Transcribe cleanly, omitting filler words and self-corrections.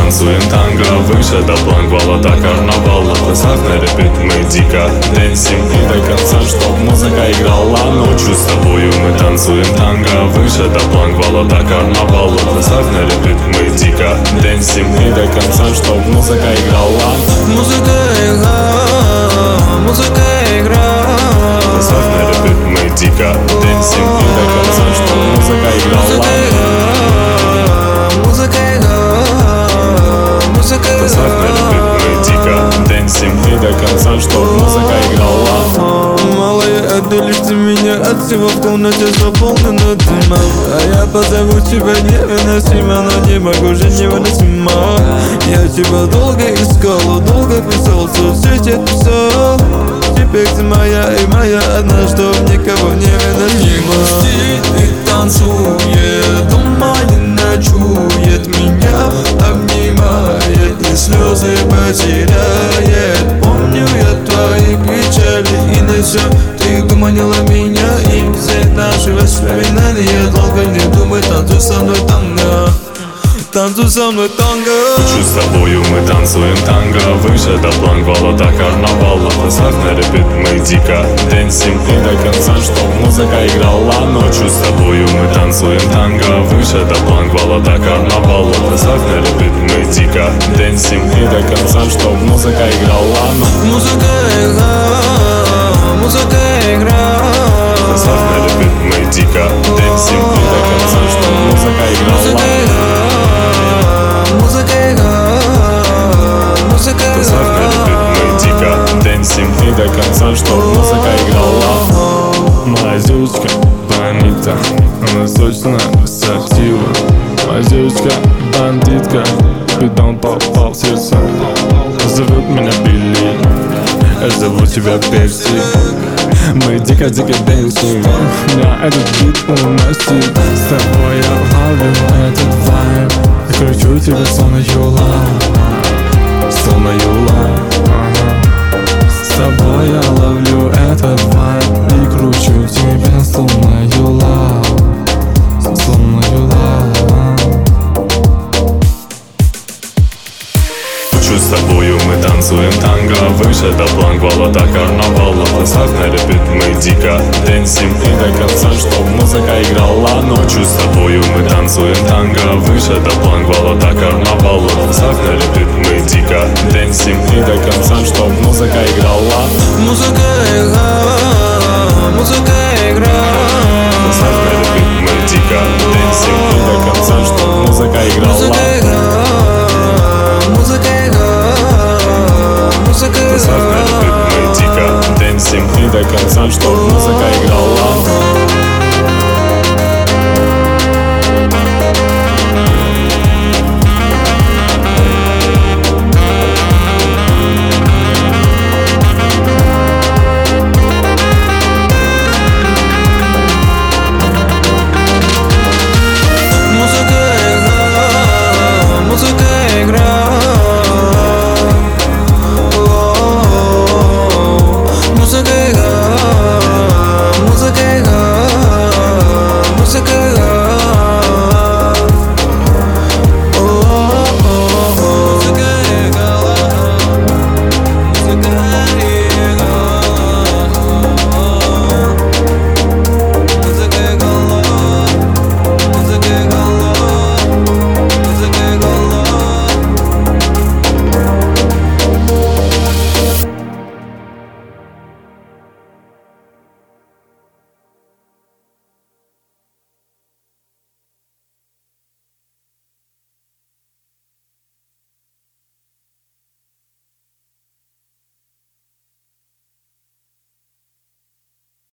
танцуем танго, выше до планквала до карнавала. Поставь на репит, мы дико дэнсим и до конца, чтоб музыка играла. Ночью с тобою мы танцуем танго, выше до планквала до карнавала. Поставь на репит, мы дико дэнсим и до конца, чтоб музыка играла. Музыка игра, музыка игра. Поставь на репит, мы дико дэнсим и до конца, чтоб музыка играла. Музыка игра, музыка игра. Поставь на репит, мы дико дэнсим и до конца, чтоб музыка играла. Малая, это лишь ты меня от всего в комнате заполнена дымом. А я позову тебя невыносимо, но не могу же невыносимо. Я тебя долго искал, долго писал, соцсети писал. Теперь ты моя и моя одна, чтоб никого не выносимо. Не грусти, ты танцует, дома не ночует, меня обнимает и слезы потеряет. Помню я твои печали и на все ты гуманила меня, и все наши воспоминания. Долго не думай, танцуй со мной танго, танцуй со мной танго. Ночью с тобою мы танцуем танго, выше до планквала до карнавала. Поставь на репит, мы дико дэнсим и до конца, чтоб музыка играла. Ночью с тобою мы танцуем танго, выше до планквала до карнавала. Поставь на репит, мы дико дэнсим и до конца, чтоб музыка играла. Музыка игра, музыка игра. Поставь на репит, мы дико дэнсим и до конца, чтоб музыка играла. Музыка игра, музыка игра. Поставь на репит, мы дико дэнсим и до конца, чтоб музыка играла. Моя девочка бандитка, она сочная, красива. Моя девочка бандитка, бедом попал в сердце. Зовут меня Билли, я зову тебя Перси. Мы дико-дико дэнсим, меня этот бит уносит. С тобой я ловлю этот вайб, я кручу тебя словно юла, словно юла. С тобой я ловлю этот вайб и кручу тебя словно юла, словно юла. Ночью с тобою мы танцуем танго, выше до планквала до карнавала. Поставь на репит, мы дико дэнсим и до конца, чтоб музыка играла. Ночью с тобою мы танцуем танго, выше до планквала до карнавала. Поставь на репит, мы дико дэнсим и до конца, чтоб музыка играла. Музыка игра, музыка игра. Поставь на репит, мы дико дэнсим и до конца, чтоб музыка играла. Музыка игра, музыка игра. Поставь на репит, мы дико дэнсим и до конца, чтоб музыка играла.